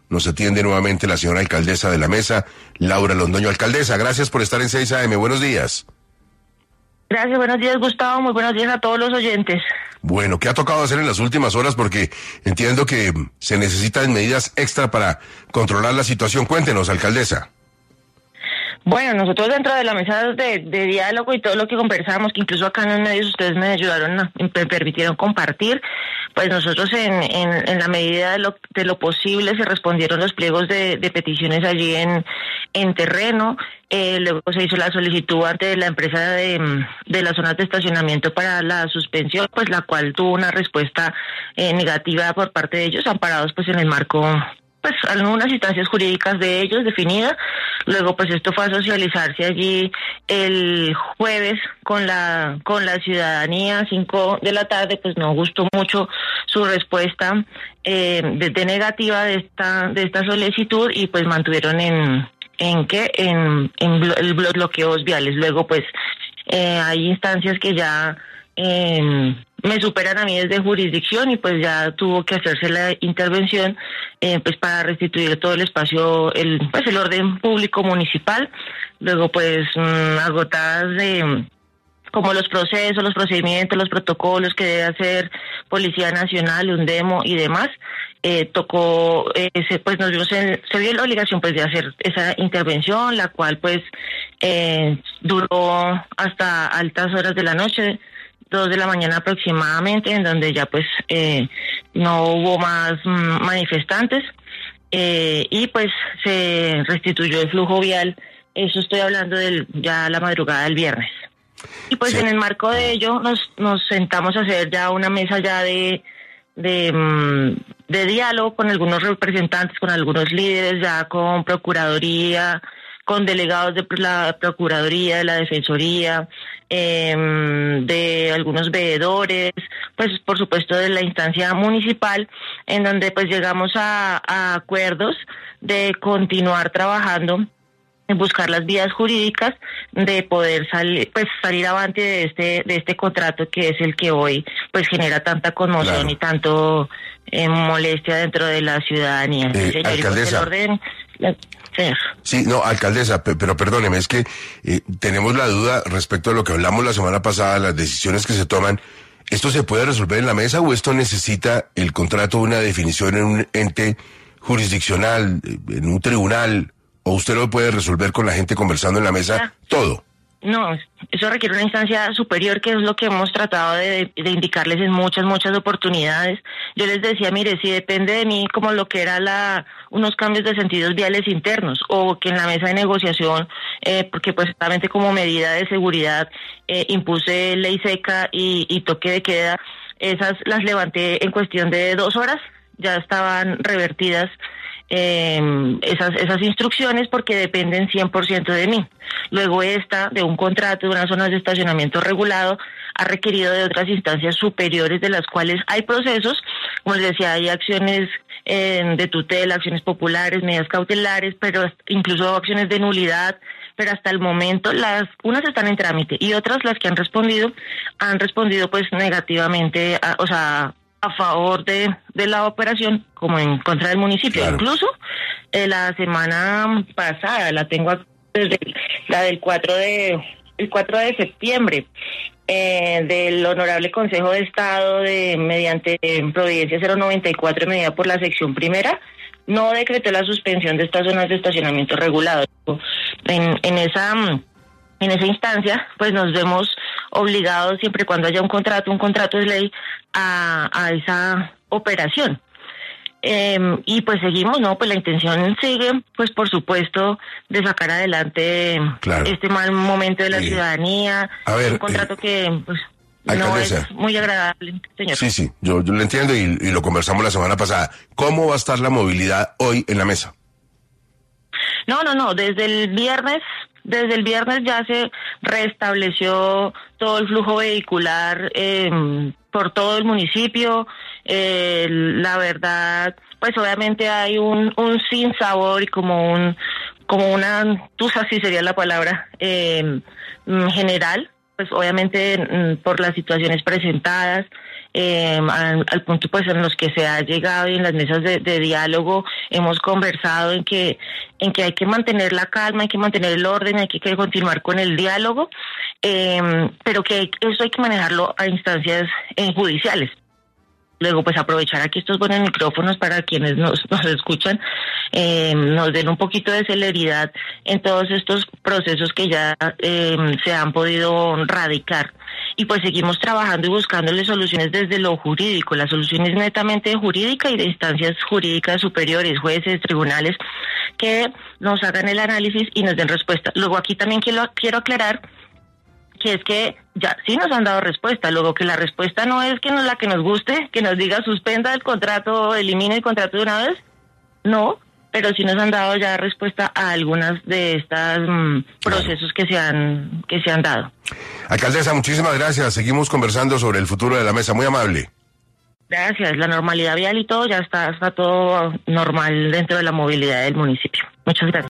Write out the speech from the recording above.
Nos atiende nuevamente la señora alcaldesa de la mesa, Laura Londoño. Alcaldesa, gracias por estar en 6 AM. Buenos días. Gracias, buenos días, Gustavo. Muy buenos días a todos los oyentes. Bueno, ¿qué ha tocado hacer en las últimas horas? Porque entiendo que se necesitan medidas extra para controlar la situación. Cuéntenos, alcaldesa. Bueno, nosotros dentro de la mesa de diálogo y todo lo que conversamos, que incluso acá en los medios ustedes me ayudaron, me permitieron compartir, pues nosotros en la medida de lo posible se respondieron los pliegos de peticiones allí en terreno. Luego se hizo la solicitud ante la empresa de las zonas de estacionamiento para la suspensión, pues la cual tuvo una respuesta negativa por parte de ellos, amparados pues en el marco, pues algunas instancias jurídicas de ellos definidas. Luego pues esto fue a socializarse allí el jueves con la ciudadanía, 5 de la tarde. Pues no gustó mucho su respuesta de negativa de esta solicitud, y pues mantuvieron el bloqueos viales. Luego pues hay instancias que ya me superan a mí desde jurisdicción, y pues ya tuvo que hacerse la intervención pues para restituir todo el espacio, el orden público municipal. Luego pues agotadas de como los procesos, los procedimientos, los protocolos que debe hacer Policía Nacional, UNDEMO y demás, tocó, pues se vio la obligación pues de hacer esa intervención, la cual pues duró hasta altas horas de la noche, 2 de la mañana aproximadamente, en donde ya pues no hubo más manifestantes, y pues se restituyó el flujo vial. Eso estoy hablando ya la madrugada del viernes. Y pues sí, en el marco de ello nos sentamos a hacer ya una mesa ya de diálogo con algunos representantes, con algunos líderes, ya con Procuraduría, con delegados de la Procuraduría, de la Defensoría, de algunos veedores, pues por supuesto de la instancia municipal, en donde pues llegamos a acuerdos de continuar trabajando en buscar las vías jurídicas de poder salir avante de este contrato, que es el que hoy pues genera tanta conmoción, claro, y tanto molestia dentro de la ciudadanía. Alcaldesa. Señor. Sí, no, alcaldesa, pero perdóneme, es que tenemos la duda respecto a lo que hablamos la semana pasada, las decisiones que se toman. ¿Esto se puede resolver en la mesa o esto necesita el contrato una definición en un ente jurisdiccional, en un tribunal? ¿O usted lo puede resolver con la gente conversando en la mesa? Todo. No, eso requiere una instancia superior, que es lo que hemos tratado de indicarles en muchas oportunidades. Yo les decía, mire, si depende de mí, como lo que era unos cambios de sentidos viales internos, o que en la mesa de negociación, porque pues solamente como medida de seguridad impuse ley seca y toque de queda, esas las levanté en cuestión de 2 horas, ya estaban revertidas esas instrucciones, porque dependen 100% de mí. Luego de un contrato de unas zonas de estacionamiento regulado, ha requerido de otras instancias superiores, de las cuales hay procesos, como les decía, hay acciones de tutela, acciones populares, medidas cautelares, pero incluso acciones de nulidad. Pero hasta el momento unas están en trámite, y otras, las que han respondido pues negativamente, a favor de la operación, como en contra del municipio. Claro. Incluso la semana pasada, la tengo desde la del 4 de septiembre, del Honorable Consejo de Estado, mediante Providencia 094, emitida por la sección primera, no decretó la suspensión de estas zonas de estacionamiento regulado. En esa instancia, pues nos vemos obligados, siempre y cuando haya un contrato de ley, a esa operación. Y pues seguimos, ¿no? Pues la intención sigue, pues por supuesto, de sacar adelante, claro, este mal momento de la ciudadanía. A ver, un contrato que pues alcaldesa, no es muy agradable, señor. Sí, yo lo entiendo y lo conversamos la semana pasada. ¿Cómo va a estar la movilidad hoy en la mesa? No, desde el viernes ya se restableció todo el flujo vehicular por todo el municipio. La verdad, pues obviamente hay un sinsabor y como una tusa, así sería la palabra, general, pues obviamente por las situaciones presentadas. al punto pues en los que se ha llegado y en las mesas de diálogo hemos conversado en que hay que mantener la calma, hay que mantener el orden, hay que continuar con el diálogo, pero que eso hay que manejarlo a instancias judiciales. Luego, pues aprovechar aquí estos buenos micrófonos para quienes nos escuchan, nos den un poquito de celeridad en todos estos procesos que ya se han podido radicar. Y pues seguimos trabajando y buscándole soluciones desde lo jurídico. La solución es netamente jurídica y de instancias jurídicas superiores, jueces, tribunales, que nos hagan el análisis y nos den respuesta. Luego aquí también quiero aclarar que es que ya sí nos han dado respuesta, luego que la respuesta no es que no la que nos guste, que nos diga suspenda el contrato, elimine el contrato de una vez, no, pero sí nos han dado ya respuesta a algunas de estas procesos que se han dado. Alcaldesa, muchísimas gracias, seguimos conversando sobre el futuro de la mesa, muy amable. Gracias, la normalidad vial y todo ya está todo normal dentro de la movilidad del municipio. Muchas gracias.